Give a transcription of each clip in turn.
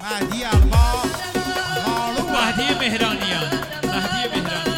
مهدی ارباب مهدی مهرانیان مهدی مهرانیان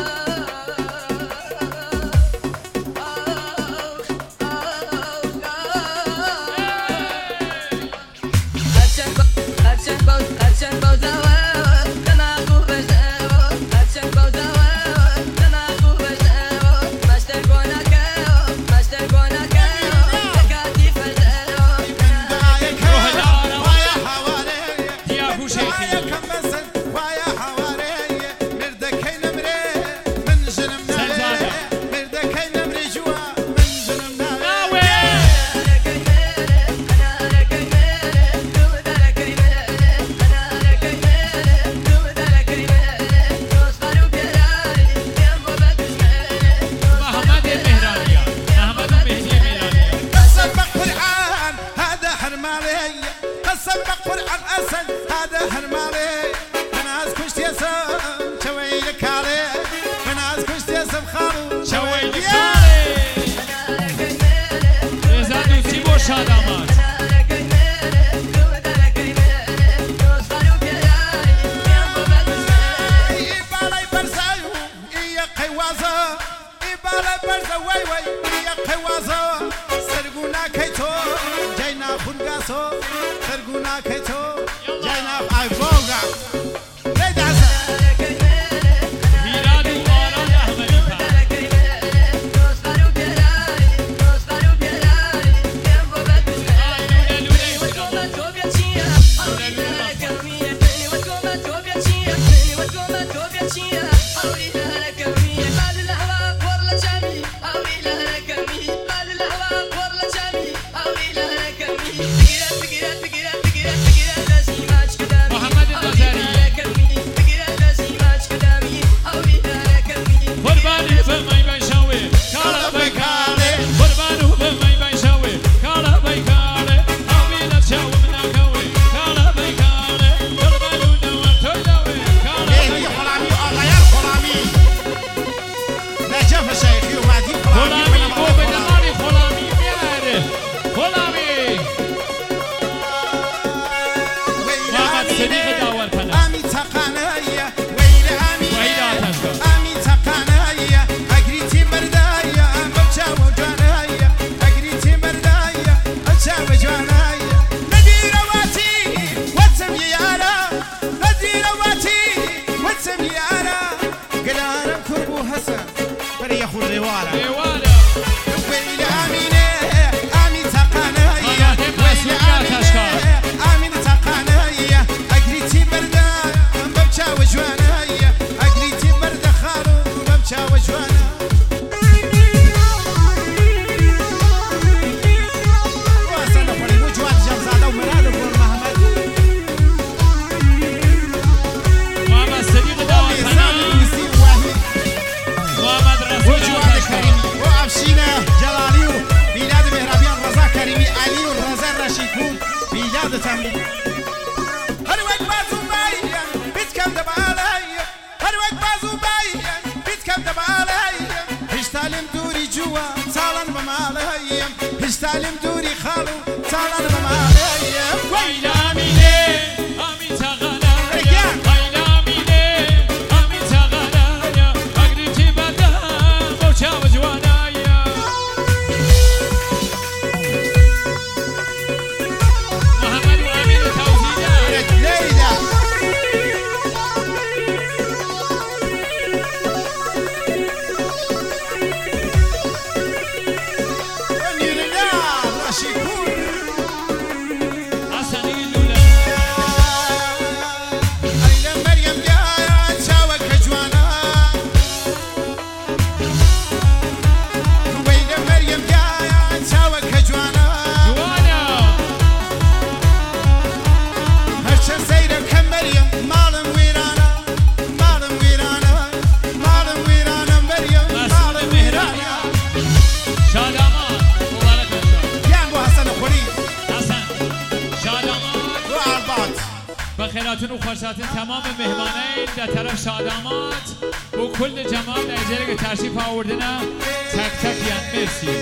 خیراتون و خوشاتون تمام مهمانین در طرف شادامات و کل جماعت در جایی که تشریف آوردن تک تک یان مرسی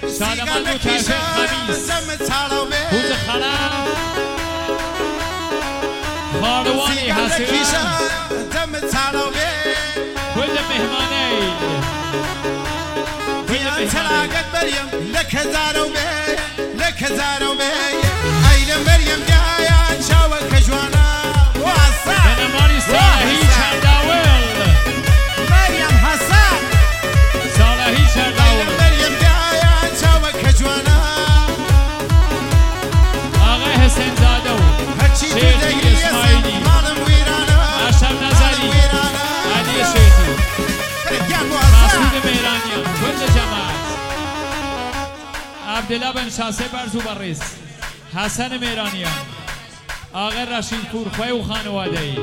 شادامات و طرف خمیس روز خلق خاروانی حسیران دم تعالوی كل مهماني فيها تلاقت مريم لك زاروي لك زاروي أين مريم جاية شاوك جوانا وعسى أنا ماني صالحي شرداول مريم حسن صالحي شرداول أين مريم جاية شاوك جوانا آقای حسین زادو شیخی اسماعیلی اشرف نظری علی شیخی مسعود میرانیان کل جماعت عبدالله بن شاسه برزو برریز حسن میرانیان آقای رشید پورخوی و خانواده ای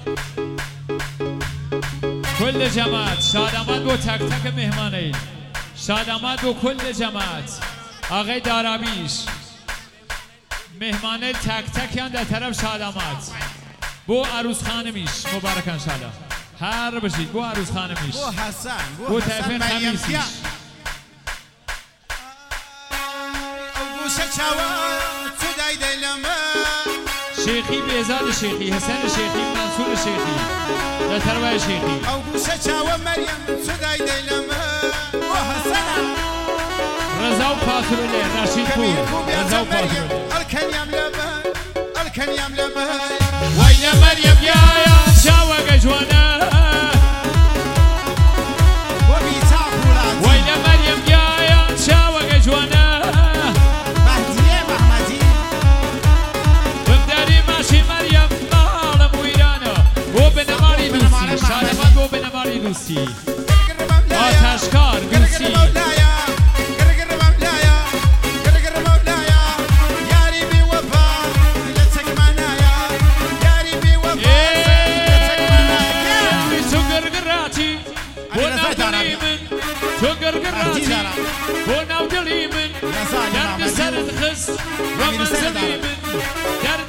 کل جماعت شادامت با تک تک مهمانه شادامت با کل جماعت آقای دارابیش مهمانه تک تکیان در طرف شادامت بو عروس خانمیش مبارک انشالله هر بشید بو عروس خانمیش بو حسن بو طرفین خمیسیش شیخی بیزاد شیخی حسن شیخی منصور شیخی در طرف شیخی رضا و پاتروله رشید پور رضا و پاتروله ویل مریم بیایا شاوگ جوانا ویل مریم بیایا شاوگ جوانا بمداری ماشی مریم مالم ویرانا بو بنماری دوستی شادمان بو بنماری دوستی آتشکار دوستی بو ناو دلي من درد سرد خس ومن سلي من